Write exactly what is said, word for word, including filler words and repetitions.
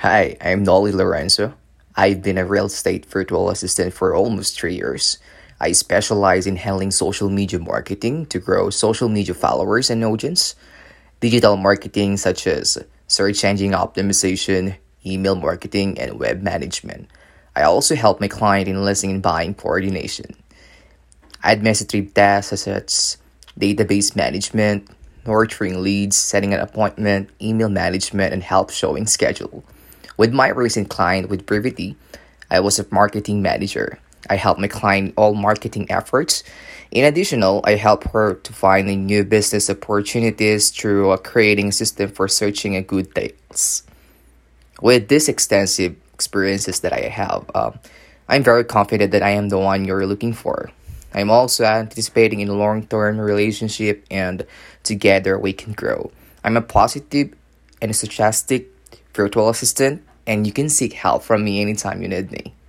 Hi, I'm Nolly Lorenzo. I've been a real estate virtual assistant for almost three years. I specialize in handling social media marketing to grow social media followers and audience, digital marketing such as search engine optimization, email marketing, and web management. I also help my client in listing and buying coordination. Administrative tasks such as database management, nurturing leads, setting an appointment, email management, and help showing schedule. With my recent client with Brivity, I was a marketing manager. I helped my client all marketing efforts. In addition, I help her to find a new business opportunities through uh, creating a system for searching a good deals. With these extensive experiences that I have, um, I'm very confident that I am the one you're looking for. I'm also anticipating in a long-term relationship and together we can grow. I'm a positive and enthusiastic virtual assistant and you can seek help from me anytime you need me.